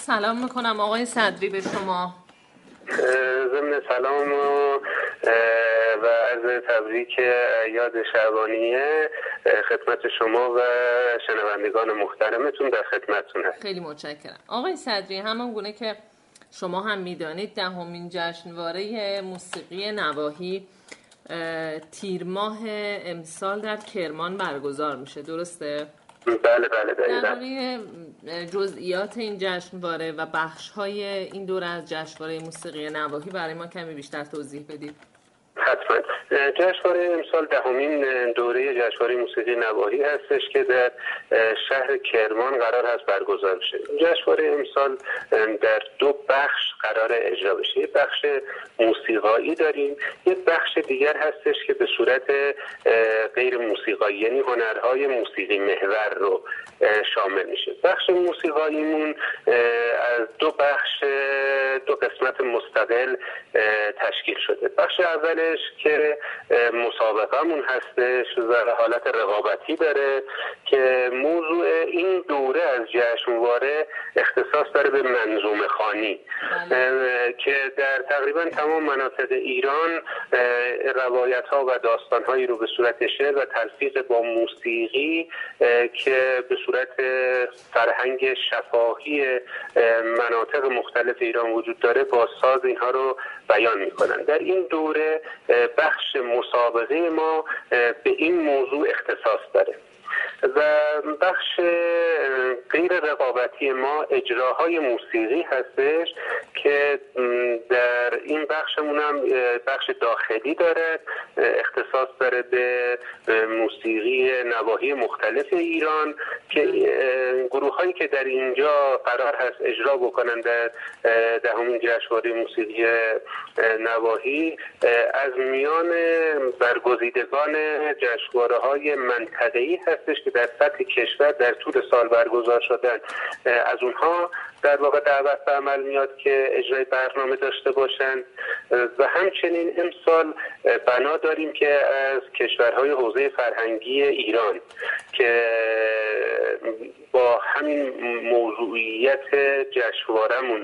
سلام میکنم آقای صدری به شما. ضمن سلام و عرض تبریک یاد شعبانیه خدمت شما و شنوندگان محترمتون در خدمتتون هست. خیلی متشکرم آقای صدری. همان گونه که شما هم میدانید دهمین جشنواره موسیقی نواحی تیر ماه امسال در کرمان برگزار میشه، درسته؟ بله دقیقاً. درباره جزئیات این جشنواره و بخش‌های این دوره از جشنواره موسیقی نواحی برای ما کمی بیشتر توضیح بدید. حتما. جشنواره امسال دهمین دوره جشنواره موسیقی نواحی هستش که در شهر کرمان قرار هست برگزار بشه. جشنواره امسال در دو بخش قرار اجرا بشه. یک بخش موسیقایی داریم، یک بخش دیگر هستش که به صورت غیر موسیقایی، یعنی هنرهای موسیقی محور رو شامل میشه. بخش موسیقاییمون از دو قسمت مستقل تشکیل شده. بخش اولش که مسابقه‌مون هستش و حالت رقابتی داره که موضوع این دوره از جشنواره اختصاص داره به منظومه خوانی که در تقریبا تمام مناطق ایران روایت‌ها و داستان‌هایی رو به صورت شعر و تلفیق با موسیقی که به صورت فرهنگ شفاهی مناطق مختلف ایران وجود داره با ساز اینها رو بیان می‌کنن. در این دوره بخش مسابقه ما به این موضوع اختصاص داره و بخش غیر رقابتی ما اجراهای موسیقی هستش که در این بخشمون هم بخش داخلی داره، اختصاص داره به موسیقی نواحی مختلف ایران که گروه هایی که در اینجا قرار هست اجرا بکنن در دهمین جشنواره موسیقی نواحی از میان برگزیدگان جشنواره های منطقه‌ای هستش که در سطح کشور در طول سال برگزار شدن. از اونها در واقع دعوت به عمل میاد که اجرای برنامه داشته باشند و همچنین امسال بنا داریم که از کشورهای حوزه فرهنگی ایران که با همین موضوعیت جشنواره‌مون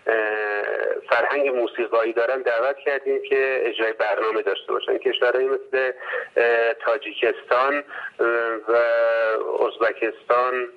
فرهنگ موسیقایی دارن دعوت کردیم که اجرای برنامه داشته باشن. کشورهایی مثل تاجیکستان و ازبکستان،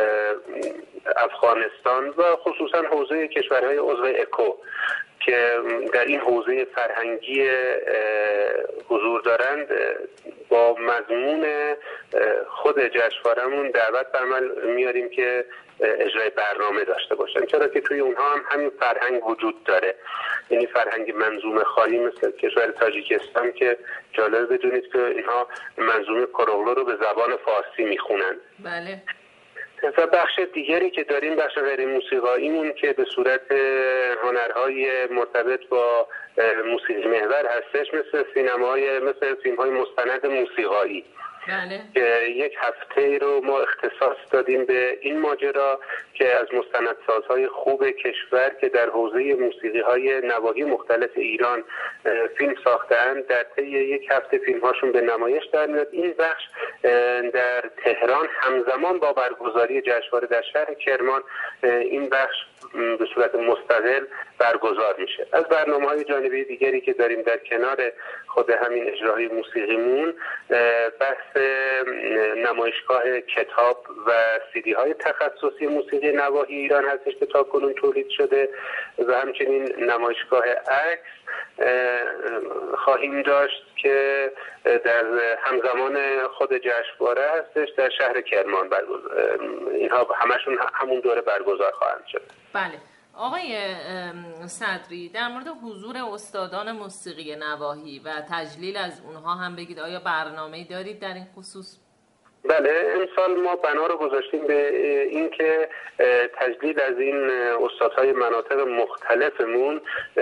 افغانستان و خصوصا حوزه کشورهای عضو اکو که در این حوزه فرهنگی حضور دارند با مضمون خود جشنواره‌مون دعوت به عمل میاریم که اجرای برنامه داشته باشن، چرا که توی اونها هم همین فرهنگ وجود داره، یعنی فرهنگ منظومه خوانی مثل کشور تاجیکستان که جالب بدونید که اینها منظومه کروغلو رو به زبان فارسی میخونن. بله. و بخش دیگری که داریم بخش غیر موسیقاییمون که به صورت هنرهای مرتبط با موسیقی محور هستش مثل فیلم‌های مستند موسیقایی. بله. که یک هفته رو ما اختصاص دادیم به این ماجرا که از مستندسازهای خوب کشور که در حوزه موسیقی‌های نواحی مختلف ایران فیلم ساختن در طی یک هفته فیلم‌هاشون به نمایش در میاد. این بخش در تهران همزمان با برگزاری جشنواره در شهر کرمان این بخش به صورت مستقل برگزار میشه. از برنامه‌های جانبی دیگری که داریم در کنار خود همین اجراهای موسیقیمون بحث نمایشگاه کتاب و سیدی های تخصصی موسیقی نواحی ایران هستش که تاکنون تولید شده و همچنین نمایشگاه عکس خواهیم داشت که در همزمان خود جشنواره هستش در شهر کرمان اینها همشون همون دوره برگزار خواهند شد. بله. آقای صدری در مورد حضور استادان موسیقی نواحی و تجلیل از اونها هم بگید، آیا برنامه‌ای دارید در این خصوص؟ بله، امسال ما بنا رو گذاشتیم به اینکه تجلیل از این استادهای مناطق مختلفمون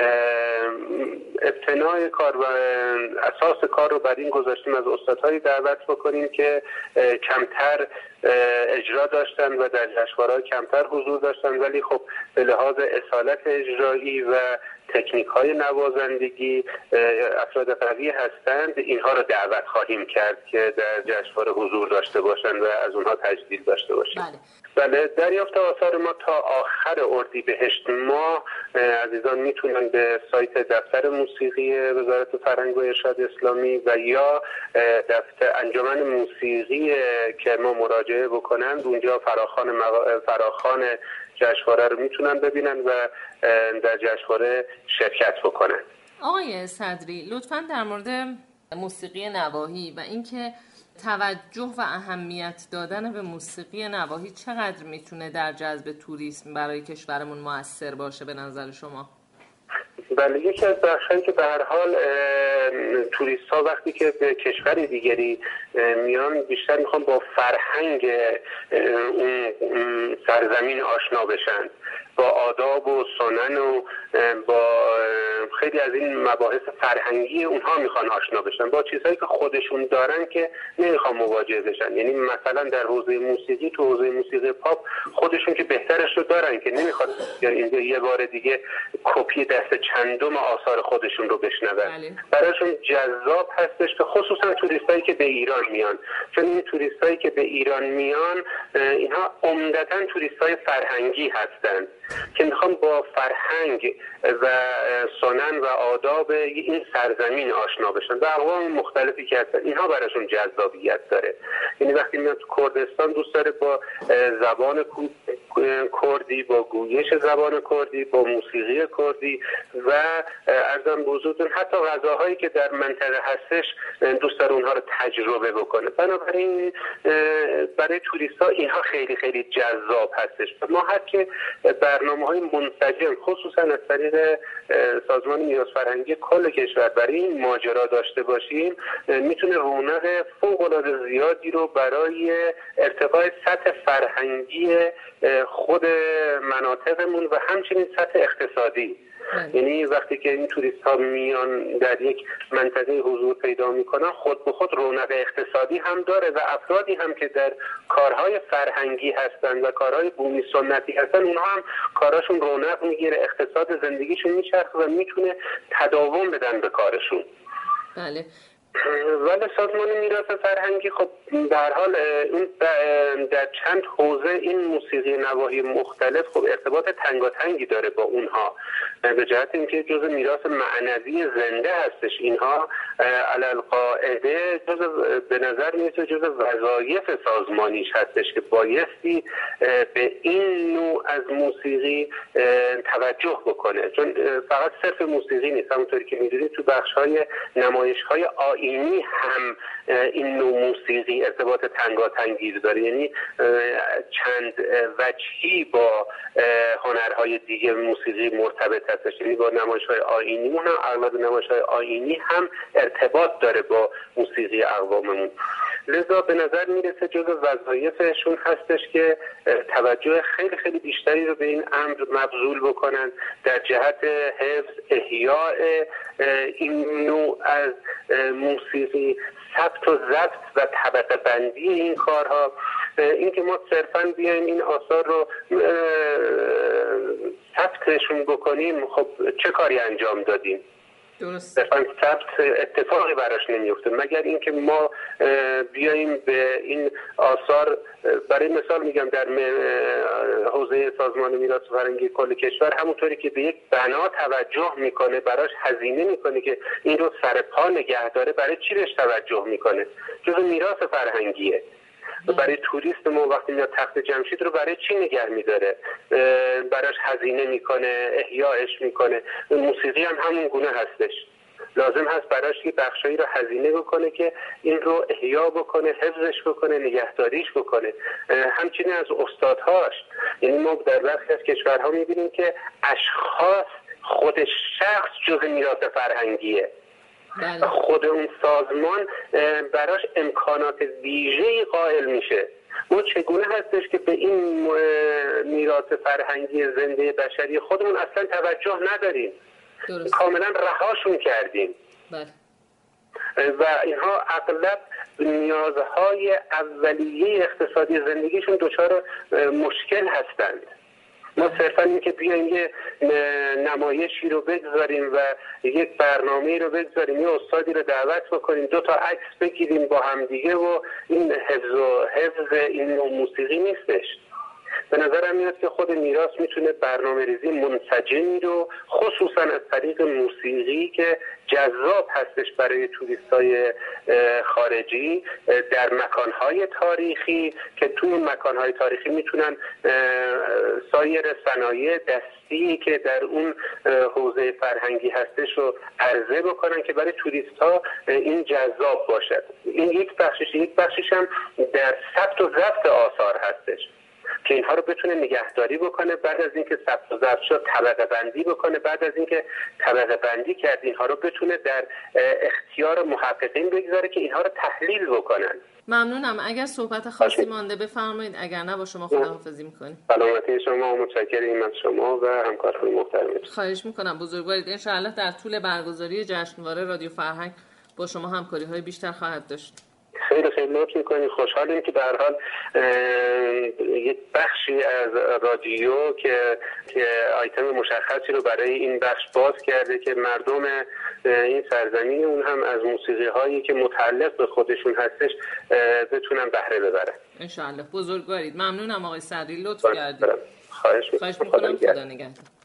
ابتنای کار و اساس کار رو بر این گذاشتیم از استادهایی دعوت بکنیم که کمتر اجرا داشتن و در جشنواره‌ها کمتر حضور داشتن ولی خب به لحاظ اصالت اجرایی و تکنیک‌های نوازندگی افراد قوی هستند، اینها رو دعوت خواهیم کرد که در جشنواره حضور داشته باشند و از اونها تجلیل داشته باشیم. بله، دریافت آثار ما تا آخر اردیبهشت ماه عزیزان میتونن به سایت دفتر موسیقی وزارت فرهنگ و ارشاد اسلامی و یا دفتر انجمن موسیقی کرمان مراجعه بکنند. اونجا فراخوان جشنواره رو میتونن ببینن و در جشنواره شرکت بکنن. آقای صدری، لطفاً در مورد موسیقی نواحی و اینکه توجه و اهمیت دادن به موسیقی نواحی چقدر میتونه در جذب توریسم برای کشورمون مؤثر باشه به نظر شما؟ بله، یکی از بخشایی که به هر حال توریست ها وقتی که به کشور دیگری میان بیشتر میخوان با فرهنگ اون سرزمین آشنا بشن، با آداب و سنن و با خیلی از این مباحث فرهنگی اونها میخوان آشنا بشن، با چیزهایی که خودشون دارن که نمیخوان مواجه بشن. یعنی مثلا در حوزه موسیقی، تو حوزه موسیقی پاپ خودشون که بهترش رو دارن که نمیخواد اینجا یه بار دیگه کپی دست چندم آثار خودشون رو بشنون. براشون جذاب هستش که خصوصا توریستایی که به ایران میان، چون این توریستایی که به ایران میان اینها عمدتاً توریستای فرهنگی هستن که میخوان با فرهنگ و سنن و آداب این سرزمین آشنا بشن و اقوام مختلفی که هستن. اینها براشون جذابیت داره. یعنی وقتی میاد تو کردستان دوست داره با زبان کردی، با گویش زبان کردی، با موسیقی کردی و عرضم به حضورتون حتی غذاهایی که در منطقه هستش دوست داره اونها رو تجربه بکنه. بنابراین برای توریستا اینها خیلی خیلی جذاب هستش. ما هر که برنامه‌های منسجم خصوصا از طریق سازمان میراث فرهنگی کل کشور برای این ماجرا داشته باشیم، میتونه رونق فوق‌العاده زیادی رو برای ارتقاء سطح فرهنگی خود مناطقمون و همچنین سطح اقتصادی. یعنی وقتی که این توریست ها میان در یک منطقه حضور پیدا میکنن، خود به خود رونق اقتصادی هم داره و افرادی هم که در کارهای فرهنگی هستن و کارهای بومی سنتی هستن، اونها هم کاراشون رونق میگیره، اقتصاد زندگیشون میچرخه و میتونه تداوم بدن به کارشون. بله. ولی سازمان میراث فرهنگی خب در حال این در چند حوزه این موسیقی نواحی مختلف خب ارتباط تنگاتنگی داره با اونها، به جهت اینکه جزء میراث معنوی زنده هستش. اینها علالقاعده به نظر میرسه جزء وظایف سازمانیش هستش که بایستی به این نوع از موسیقی توجه بکنه، چون فقط صرف موسیقی نیست. همونطوری که میدونید تو بخش‌های نمایش‌های آیینی هم این نوع موسیقی ارتباط تنگاتنگی داره. یعنی چند وجهی با هنرهای دیگه موسیقی مرتبط هستش. یعنی با نمایش‌های آیینی هم اغلب نمایش‌های آیینی هم ارتباط داره با موسیقی اقواممون. لذا به نظر میرسه جزء وظایفشون هستش که توجه خیلی خیلی بیشتری رو به این امر مبذول بکنن در جهت حفظ، احیاء این نوع از موسیقی، ثبت و ضبط و طبقه بندی این کارها. این که ما صرفاً بیایم این آثار رو ثبتشون بکنیم، خب چه کاری انجام دادیم؟ درست. صرفاً ثبت اتفاقی براش نمیفته، مگر اینکه ما بیاییم به این آثار، برای مثال میگم در حوزه سازمان میراث فرهنگی کل کشور همونطوری که به یک بنا توجه میکنه، براش هزینه میکنه که این رو سر پا نگه داره، برای چی بهش توجه میکنه؟ جزء میراث فرهنگیه. برای توریست ما وقتی میاد تخت جمشید رو برای چی نگه میداره؟ براش هزینه میکنه، احیاءش میکنه. موسیقی هم همون گونه هستش. لازم هست براش یه بخشایی رو هزینه بکنه که این رو احیا بکنه، حفظش بکنه، نگهداریش بکنه. همچنین از استادهاش. یعنی ما در برخی از کشورها میبینیم که اشخاص، خود شخص جزء میراث فرهنگیه. بله. خود اون سازمان براش امکانات ویژه‌ای قائل میشه. ما چگونه هستش که به این میراث فرهنگی زنده بشری خودمون اصلا توجه نداریم؟ درست. کاملا رهاشون کردیم. بله. و اینها اغلب نیازهای اولیه اقتصادی زندگیشون دچار مشکل هستند. ما صرفا این که بیایم یه نمایشی رو بگذاریم و یک برنامه‌ای رو بگذاریم، یه استادی رو دعوت بکنیم، 2 تا عکس بگیریم با همدیگه و این حفظ این نوع موسیقی نیستش. به نظرم میاد که خود میراث میتونه برنامه‌ریزی منسجمی رو خصوصا از طریق موسیقی که جذاب هستش برای توریستای خارجی در مکانهای تاریخی که توی مکانهای تاریخی میتونن سایر صنایع دستی که در اون حوزه فرهنگی هستش رو عرضه بکنن که برای توریست‌ها این جذاب باشد. این یک بخشش هم در ثبت و ضبط آثار هستش که اینها رو بتونه نگهداری بکنه، بعد از اینکه ثبت و ضبط شد طبقه بندی بکنه، بعد از اینکه طبقه بندی کرد اینها رو بتونه در اختیار محققین بگذاره که اینها رو تحلیل بکنن. ممنونم. اگر صحبت خاصی مانده بفرمایید، اگر نه با شما خداحافظی میکنیم. سلامتی شما و متشکرم از شما و همکاران محترم. خواهش میکنم بزرگوارید. ان شاء الله در طول برگزاری جشنواره رادیو فرهنگ با شما همکاری‌های بیشتر خواهد داشت. خیلی خیلی لطف میکنید. خوشحالیم که به هر حال یک بخشی از رادیو که آیتم مشخصی رو برای این بخش باز کرده که مردم این سرزمین اون هم از موسیقی هایی که متعلق به خودشون هستش بتونن بهره ببرن. ان شاء الله. بزرگوارید. ممنونم آقای صدری، لطف کردید. خواهش میکنم. خدا نگهدار.